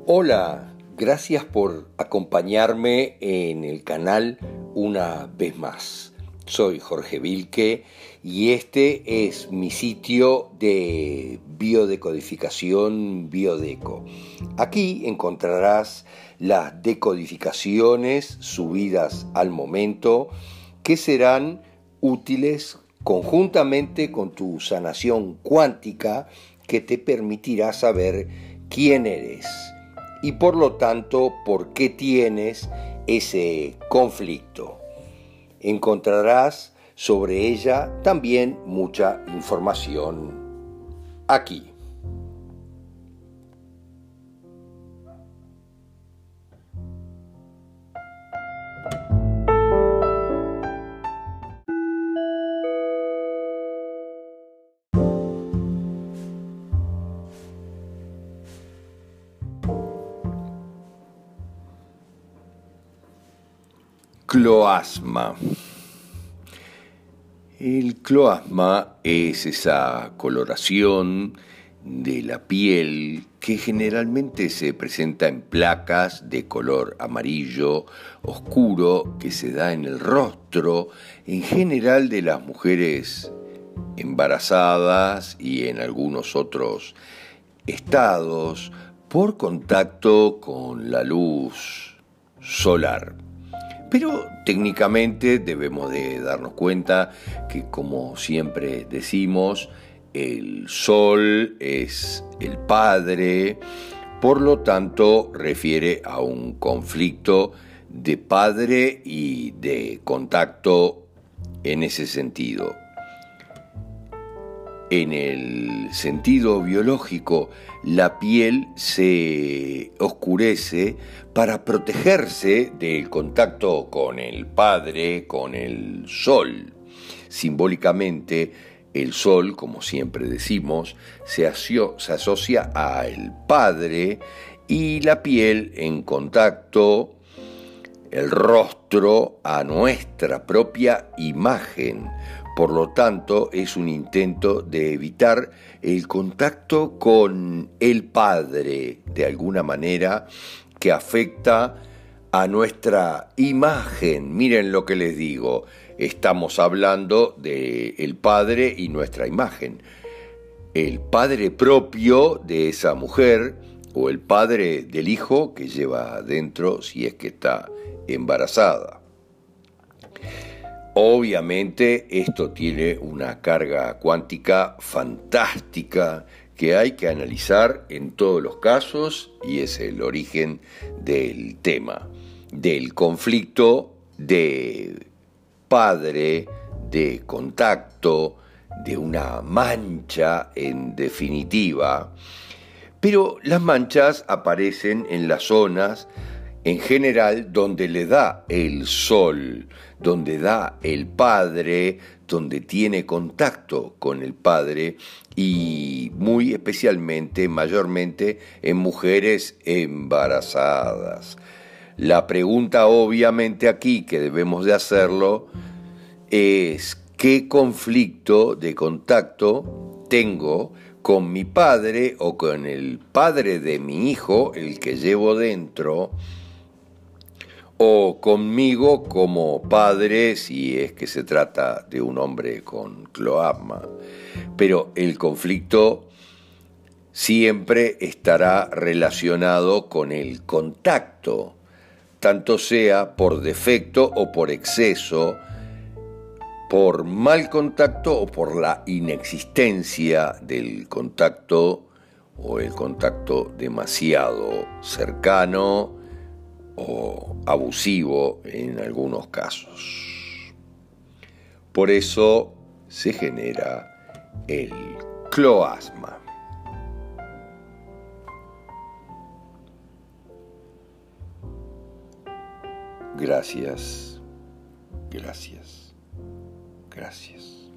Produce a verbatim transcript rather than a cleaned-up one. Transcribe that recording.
Hola, gracias por acompañarme en el canal una vez más. Soy Jorge Vilke y este es mi sitio de biodecodificación Biodeco. Aquí encontrarás las decodificaciones subidas al momento que serán útiles conjuntamente con tu sanación cuántica que te permitirá saber quién eres y por lo tanto por qué tienes ese conflicto. Encontrarás sobre ella también mucha información aquí. Cloasma. El cloasma es esa coloración de la piel que generalmente se presenta en placas de color amarillo oscuro que se da en el rostro, en general de las mujeres embarazadas y en algunos otros estados por contacto con la luz solar. Pero técnicamente debemos de darnos cuenta que, como siempre decimos, el sol es el padre, por lo tanto refiere a un conflicto de padre y de contacto en ese sentido. En el sentido biológico, la piel se oscurece para protegerse del contacto con el padre, con el sol. Simbólicamente, el sol, como siempre decimos, se, aso- se asocia al padre y la piel en contacto, el rostro, a nuestra propia imagen. Por lo tanto, es un intento de evitar el contacto con el padre, de alguna manera, que afecta a nuestra imagen. Miren lo que les digo, estamos hablando del padre y nuestra imagen. El padre propio de esa mujer o el padre del hijo que lleva adentro si es que está embarazada. Obviamente esto tiene una carga cuántica fantástica que hay que analizar en todos los casos y es el origen del tema, del conflicto de padre, de contacto, de una mancha en definitiva. Pero las manchas aparecen en las zonas en general donde le da el sol, donde da el padre, donde tiene contacto con el padre y muy especialmente, mayormente en mujeres embarazadas. La pregunta obviamente aquí que debemos de hacerlo es ¿qué conflicto de contacto tengo con mi padre o con el padre de mi hijo, el que llevo dentro, o conmigo como padre si es que se trata de un hombre con cloasma? Pero el conflicto siempre estará relacionado con el contacto, tanto sea por defecto o por exceso, por mal contacto o por la inexistencia del contacto o el contacto demasiado cercano o abusivo en algunos casos. Por eso se genera el cloasma. Gracias, gracias, gracias.